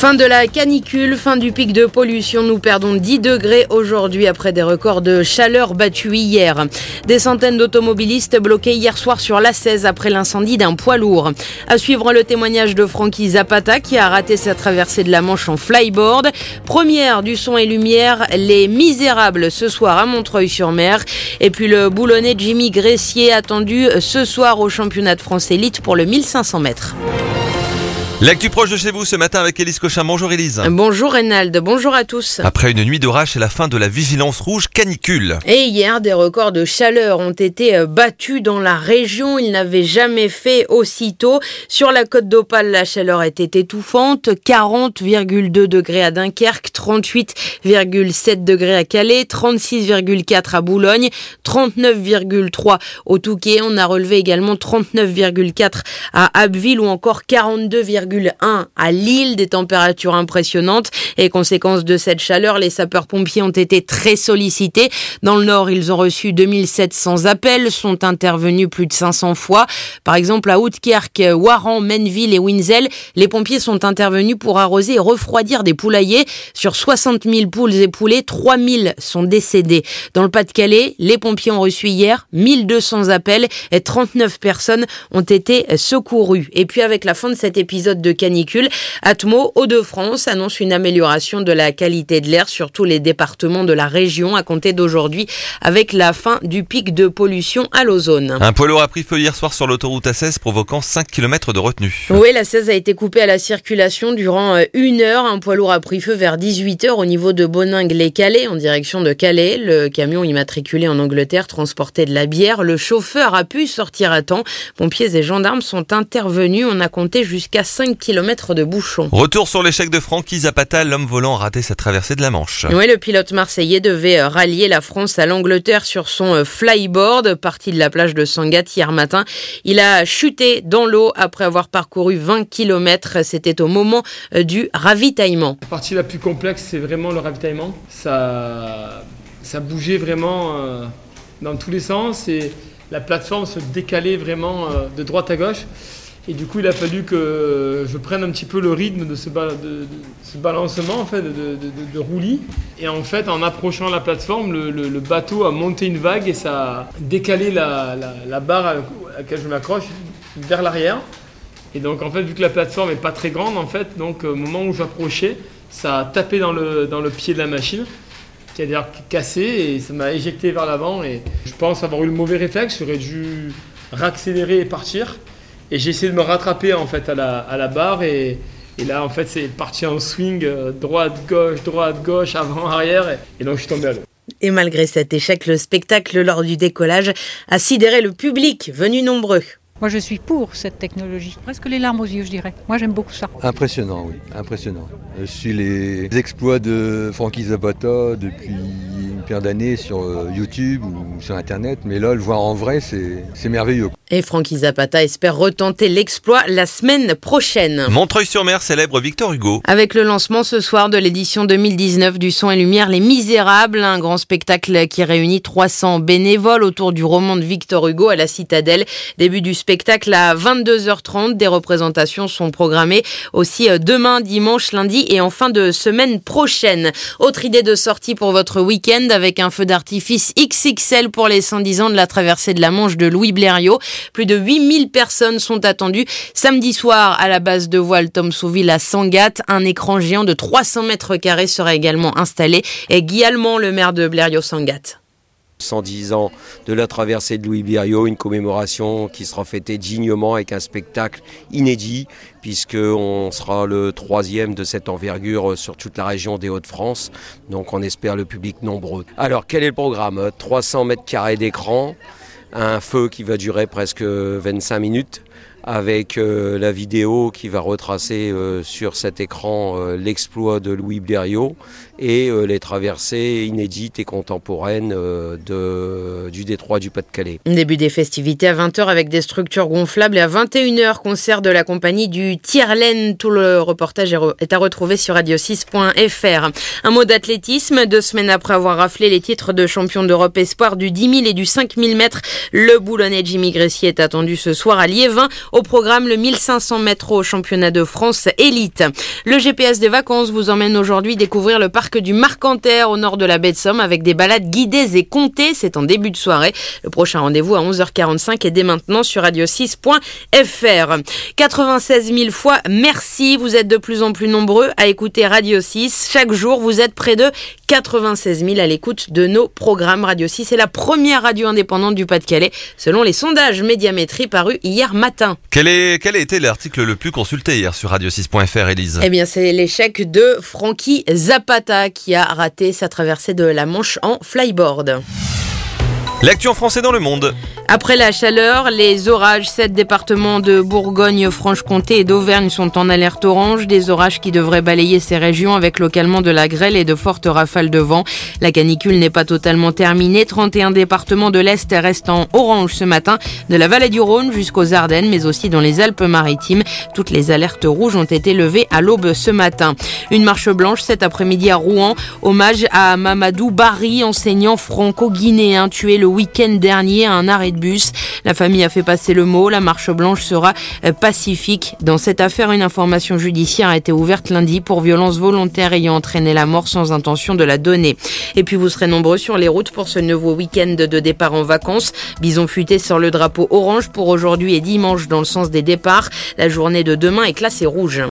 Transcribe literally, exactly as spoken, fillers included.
Fin de la canicule, fin du pic de pollution. Nous perdons dix degrés aujourd'hui après des records de chaleur battus hier. Des centaines d'automobilistes bloqués hier soir sur l'A seize après l'incendie d'un poids lourd. À suivre le témoignage de Francky Zapata qui a raté sa traversée de la Manche en flyboard. Première du son et lumière, Les Misérables ce soir à Montreuil-sur-Mer. Et puis le boulonnais Jimmy Gressier attendu ce soir au championnat de France élite pour le mille cinq cents mètres. L'actu proche de chez vous ce matin avec Élise Cochin. Bonjour Élise. Bonjour Reynald, bonjour à tous. Après une nuit d'orage, c'est la fin de la vigilance rouge canicule. Et hier, des records de chaleur ont été battus dans la région. Ils n'avaient jamais fait aussitôt. Sur la côte d'Opale, la chaleur était étouffante. quarante virgule deux degrés à Dunkerque, trente-huit virgule sept degrés à Calais, trente-six virgule quatre à Boulogne, trente-neuf virgule trois au Touquet. On a relevé également trente-neuf virgule quatre à Abbeville ou encore quarante-deux virgule un à Lille, des températures impressionnantes. Et conséquence de cette chaleur, les sapeurs-pompiers ont été très sollicités. Dans le Nord, ils ont reçu deux mille sept cents appels, sont intervenus plus de cinq cents fois. Par exemple, à Oudekerque, Waran, Menneville et Winzel, les pompiers sont intervenus pour arroser et refroidir des poulaillers. Sur soixante mille poules et poulets, trois mille sont décédés. Dans le Pas-de-Calais, les pompiers ont reçu hier mille deux cents appels et trente-neuf personnes ont été secourues. Et puis avec la fin de cet épisode de canicule, Atmo Hauts-de-France annonce une amélioration de la qualité de l'air sur tous les départements de la région à compter d'aujourd'hui avec la fin du pic de pollution à l'ozone. Un poids lourd a pris feu hier soir sur l'autoroute A seize provoquant cinq kilomètres de retenue. Oui, l'A seize a été coupée à la circulation durant une heure. Un poids lourd a pris feu vers dix-huit heures au niveau de Boningue-les-Calais en direction de Calais. Le camion immatriculé en Angleterre transportait de la bière. Le chauffeur a pu sortir à temps. Pompiers et gendarmes sont intervenus. On a compté jusqu'à cinq kilomètres de bouchons. Retour sur l'échec de Francky Zapata, l'homme volant a raté sa traversée de la Manche. Oui, le pilote marseillais devait rallier la France à l'Angleterre sur son flyboard, parti de la plage de Sangatte hier matin. Il a chuté dans l'eau après avoir parcouru vingt kilomètres. C'était au moment du ravitaillement. La partie la plus complexe, c'est vraiment le ravitaillement. Ça, ça bougeait vraiment euh, dans tous les sens et la plateforme se décalait vraiment euh, de droite à gauche. Et du coup, il a fallu que je prenne un petit peu le rythme de ce, ba- de, de ce balancement, en fait, de, de, de, de roulis. Et en fait, en approchant la plateforme, le, le, le bateau a monté une vague et ça a décalé la, la, la barre à laquelle je m'accroche vers l'arrière. Et donc, en fait, vu que la plateforme n'est pas très grande, en fait, donc au moment où j'approchais, ça a tapé dans le, dans le pied de la machine, qui a d'ailleurs cassé et ça m'a éjecté vers l'avant. Et je pense avoir eu le mauvais réflexe, j'aurais dû réaccélérer et partir. Et j'ai essayé de me rattraper en fait à la, à la barre et, et là en fait c'est parti en swing, euh, droite, gauche, droite, gauche, avant, arrière et, et donc je suis tombé à l'eau. Et malgré cet échec, le spectacle lors du décollage a sidéré le public, venu nombreux. Moi je suis pour cette technologie, presque les larmes aux yeux je dirais. Moi j'aime beaucoup ça. Impressionnant, oui, impressionnant. Je suis les exploits de Francky Zapata depuis une paire d'années sur YouTube ou sur Internet, mais là le voir en vrai c'est, c'est merveilleux. Et Francky Zapata espère retenter l'exploit la semaine prochaine. Montreuil-sur-Mer célèbre Victor Hugo. Avec le lancement ce soir de l'édition deux mille dix-neuf du Son et Lumière Les Misérables, un grand spectacle qui réunit trois cents bénévoles autour du roman de Victor Hugo à la Citadelle. Début du spectacle à vingt-deux heures trente. Des représentations sont programmées aussi demain, dimanche, lundi et en fin de semaine prochaine. Autre idée de sortie pour votre week-end avec un feu d'artifice X X L pour les cent dix ans de la traversée de la Manche de Louis Blériot. Plus de huit mille personnes sont attendues samedi soir à la base de voile Tom Souville à Sangatte. Un écran géant de trois cents mètres carrés sera également installé. Et Guy Allemand, le maire de Blériot-Sangatte. cent dix ans de la traversée de Louis Blériot, une commémoration qui sera fêtée dignement avec un spectacle inédit puisqu'on sera le troisième de cette envergure sur toute la région des Hauts-de-France. Donc on espère le public nombreux. Alors quel est le programme ? trois cents mètres carrés d'écran, un feu qui va durer presque vingt-cinq minutes, avec euh, la vidéo qui va retracer euh, sur cet écran euh, l'exploit de Louis Blériot et euh, les traversées inédites et contemporaines euh, de, du détroit du Pas-de-Calais. Début des festivités à vingt heures avec des structures gonflables et à vingt et une heures, concert de la compagnie du Tierlaine. Tout le reportage est, re- est à retrouver sur radio six point f r. Un mot d'athlétisme. Deux semaines après avoir raflé les titres de champion d'Europe espoir du dix mille et du cinq mille mètres, le boulonnais Jimmy Gressier est attendu ce soir à Liévin Au programme, le mille cinq cents mètres au championnat de France élite. Le G P S des vacances vous emmène aujourd'hui découvrir le parc du Marcanterre au nord de la baie de Somme avec des balades guidées et comptées. C'est en début de soirée. Le prochain rendez-vous à onze heures quarante-cinq et dès maintenant sur radio six point f r. quatre-vingt-seize mille fois merci. Vous êtes de plus en plus nombreux à écouter Radio six. Chaque jour, vous êtes près de quatre-vingt-seize mille à l'écoute de nos programmes. Radio six est la première radio indépendante du Pas-de-Calais selon les sondages Médiamétrie parus hier matin. Quel, est, quel a été l'article le plus consulté hier sur radio six point f r, Élise ? Eh bien, c'est l'échec de Frankie Zapata qui a raté sa traversée de la Manche en flyboard. L'actu en français dans le monde. Après la chaleur, les orages, sept départements de Bourgogne, Franche-Comté et d'Auvergne sont en alerte orange. Des orages qui devraient balayer ces régions avec localement de la grêle et de fortes rafales de vent. La canicule n'est pas totalement terminée. trente et un départements de l'Est restent en orange ce matin, de la vallée du Rhône jusqu'aux Ardennes, mais aussi dans les Alpes-Maritimes. Toutes les alertes rouges ont été levées à l'aube ce matin. Une marche blanche cet après-midi à Rouen. Hommage à Mamadou Barry, enseignant franco-guinéen, tué le week-end dernier à un arrêt de bus. La famille a fait passer le mot. La marche blanche sera pacifique. Dans cette affaire, une information judiciaire a été ouverte lundi pour violence volontaire ayant entraîné la mort sans intention de la donner. Et puis vous serez nombreux sur les routes pour ce nouveau week-end de départ en vacances. Bison futé sur le drapeau orange pour aujourd'hui et dimanche dans le sens des départs. La journée de demain est classée rouge.